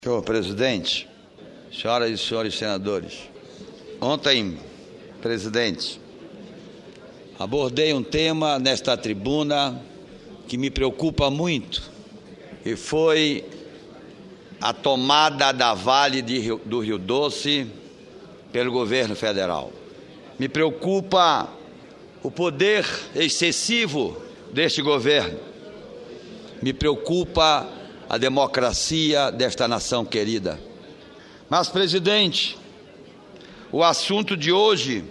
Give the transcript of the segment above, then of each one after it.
Senhor presidente, senhoras e senhores senadores, ontem, presidente, abordei um tema nesta tribuna que me preocupa muito e foi a tomada da Vale do Rio Doce pelo governo federal. Me preocupa o poder excessivo deste governo. Me preocupa a democracia desta nação querida. Mas, presidente, o assunto de hoje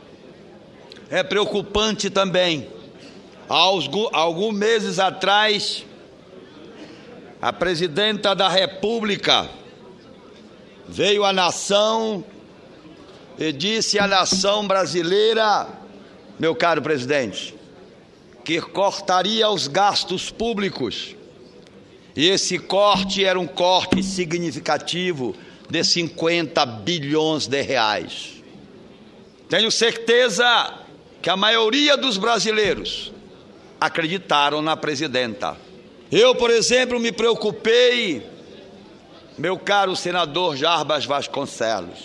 é preocupante também. Há alguns meses atrás, a presidenta da República veio à nação e disse à nação brasileira, meu caro presidente, que cortaria os gastos públicos. E esse corte era um corte significativo de 50 bilhões de reais. Tenho certeza que a maioria dos brasileiros acreditaram na presidenta. Eu, por exemplo, me preocupei, meu caro senador Jarbas Vasconcelos.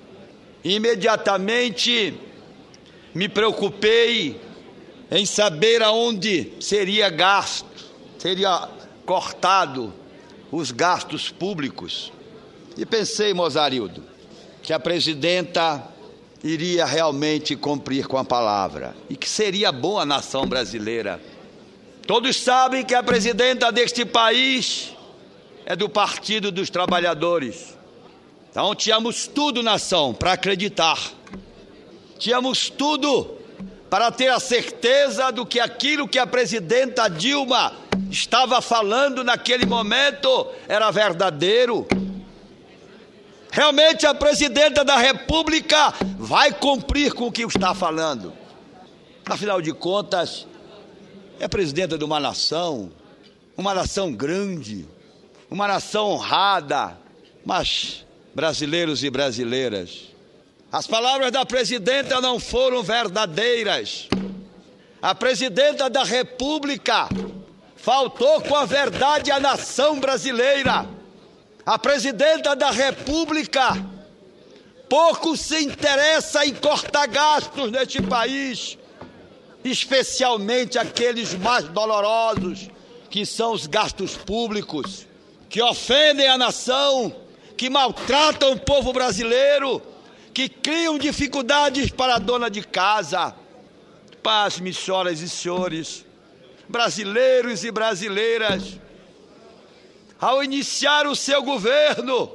Imediatamente me preocupei em saber aonde seria gasto, seria cortado os gastos públicos. E pensei, Mozarildo, que a presidenta iria realmente cumprir com a palavra e que seria bom a nação brasileira. Todos sabem que a presidenta deste país é do Partido dos Trabalhadores. Então tínhamos tudo, nação, para acreditar. Tínhamos tudo para ter a certeza do que aquilo que a presidenta Dilma estava falando naquele momento era verdadeiro. Realmente a presidenta da República vai cumprir com o que está falando. Afinal de contas, é presidenta de uma nação grande, uma nação honrada. Mas, brasileiros e brasileiras, as palavras da presidenta não foram verdadeiras. A presidenta da República faltou com a verdade à nação brasileira. A presidenta da República pouco se interessa em cortar gastos neste país, especialmente aqueles mais dolorosos, que são os gastos públicos, que ofendem a nação, que maltratam o povo brasileiro, que criam dificuldades para a dona de casa. Pasme, senhoras e senhores, brasileiros e brasileiras, ao iniciar o seu governo,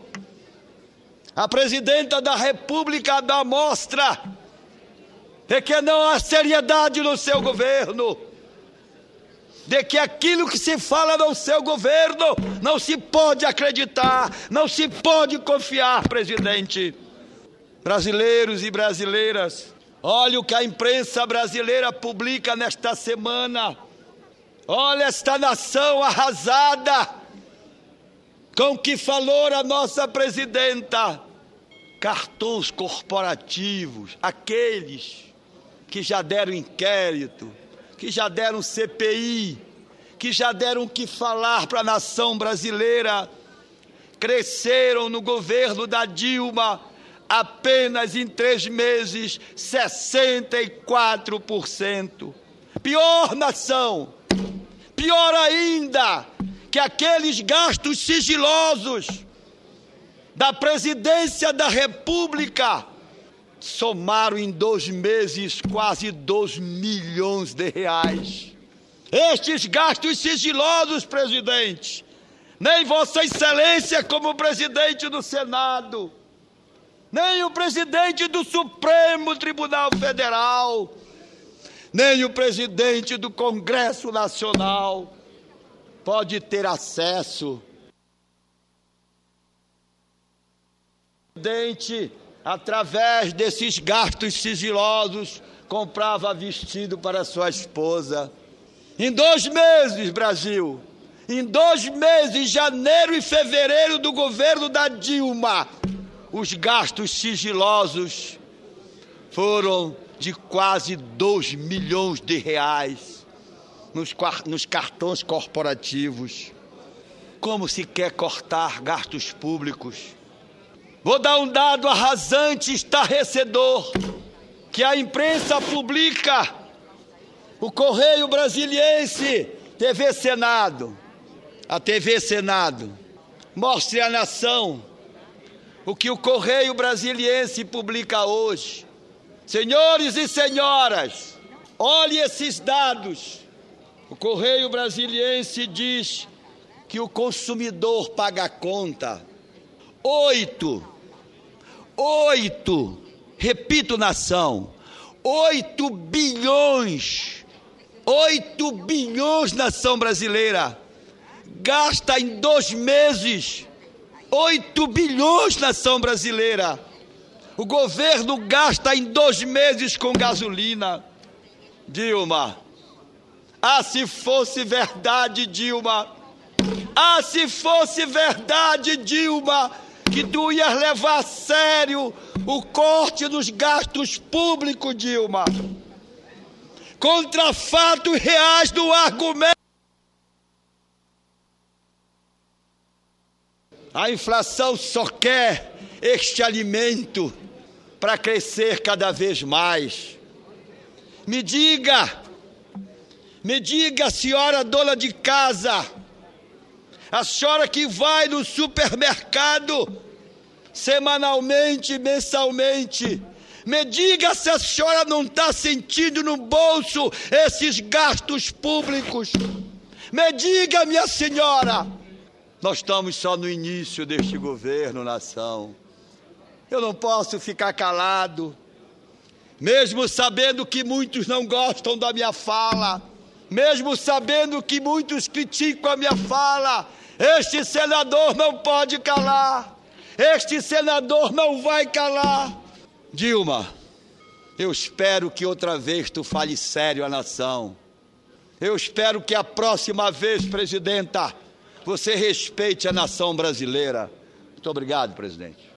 a presidenta da República dá mostra de que não há seriedade no seu governo, de que aquilo que se fala no seu governo não se pode acreditar, não se pode confiar, presidente. Brasileiros e brasileiras, olha o que a imprensa brasileira publica nesta semana. Olha esta nação arrasada com o que falou a nossa presidenta. Cartões corporativos, aqueles que já deram inquérito, que já deram CPI, que já deram o que falar para a nação brasileira, cresceram no governo da Dilma apenas em 3 meses 64%. Pior, nação, pior ainda, que aqueles gastos sigilosos da presidência da República somaram em 2 meses quase 2 milhões de reais. Estes gastos sigilosos, presidente, nem Vossa Excelência como presidente do Senado, nem o presidente do Supremo Tribunal Federal, nem o presidente do Congresso Nacional pode ter acesso. O presidente, através desses gastos sigilosos, comprava vestido para sua esposa. Em 2 meses, Brasil, em 2 meses, janeiro e fevereiro do governo da Dilma, os gastos sigilosos foram de quase 2 milhões de reais nos cartões corporativos. como se quer cortar gastos públicos. Vou dar um dado arrasante, estarrecedor, que a imprensa publica. O Correio Brasiliense, TV Senado, a TV Senado, mostre à nação o que o Correio Brasiliense publica hoje. Senhores e senhoras, olhe esses dados. O Correio Brasiliense diz que o consumidor paga a conta. 8, repito, nação, 8 bilhões, nação brasileira, gasta em 2 meses, 8 bilhões, nação brasileira. O governo gasta em 2 meses com gasolina. Dilma, se fosse verdade, Dilma, se fosse verdade, Dilma, que tu ias levar a sério o corte nos gastos públicos, Dilma, contra fatos reais do argumento. A inflação só quer este alimento para crescer cada vez mais. Me diga, senhora dona de casa, a senhora que vai no supermercado semanalmente, mensalmente, me diga se a senhora não está sentindo no bolso esses gastos públicos. Me diga, minha senhora. Nós estamos só no início deste governo, nação. Eu não posso ficar calado, mesmo sabendo que muitos não gostam da minha fala, mesmo sabendo que muitos criticam a minha fala. Este senador não pode calar, este senador não vai calar. Dilma, eu espero que outra vez tu fale sério à nação. Eu espero que a próxima vez, presidenta, você respeite a nação brasileira. Muito obrigado, presidente.